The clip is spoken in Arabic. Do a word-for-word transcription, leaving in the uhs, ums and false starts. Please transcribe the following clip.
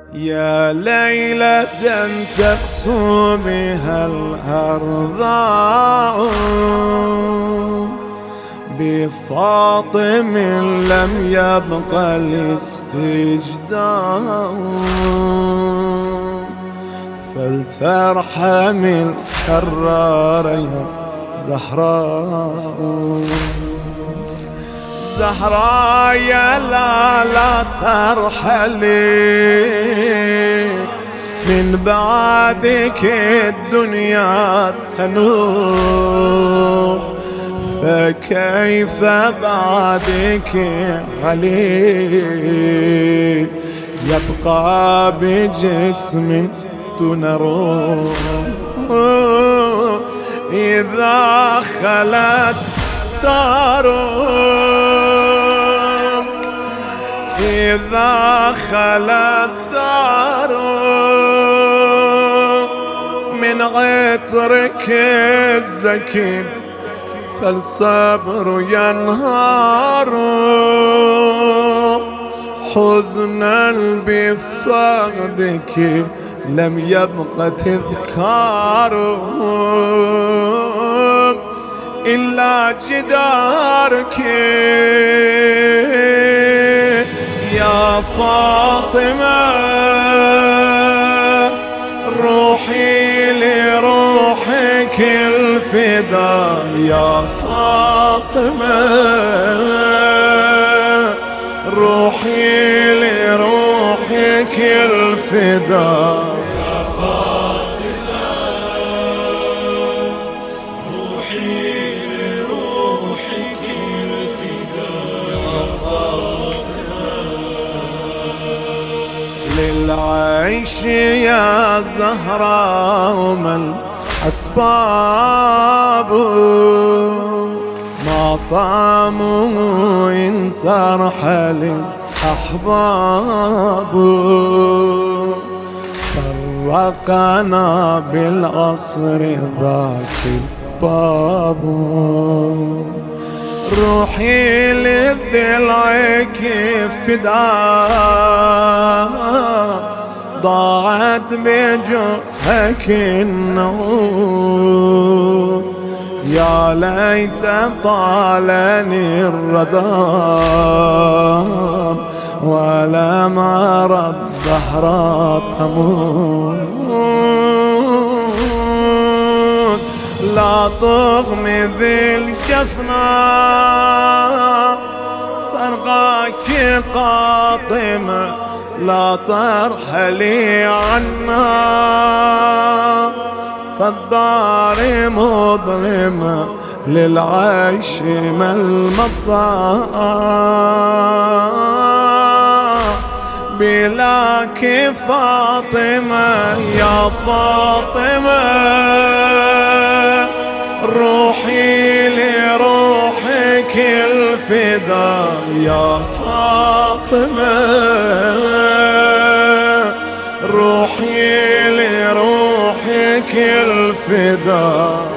يا ليلة تقسو بها الأرضاء بفاطم لم يبق الاستجداء، فلترحم الحرار يا زهراء. زهراء يا لا لا ترحلي، من بعدك الدنيا تنوح، فكيف بعدك علي يبقى بجسم دون روح. إذا خلت دارك، إذا خلت دارك من عطرك الزكي، فالصبر ينهار حزنا بفقدك، لم يبق تذكار إلا جدارك يا فاطمة. روحي لروحك الفداء يا فاطمة، روحي لروحك الفداء يا فاطمة، روحي لروحك الفداء يا فاطمة. للعيش يا زهراء من أسباب، ما طعمه إن ترحل أحباب، فرقنا بالعصر ذاك الباب. روحي لضلعك فداء، ضاعت بجرحك النور، يا ليت طالني الردام، ولا مر الدهر تموت. لا تغمض الجفنا فرقاك قاطمة، لا ترحلي عنا، فالدار مظلمة للعيش ملمضى، بلاك فاطمة يا فاطمة. روحي لروحك الفداء يا فاطمة، روحي لروحك الفداء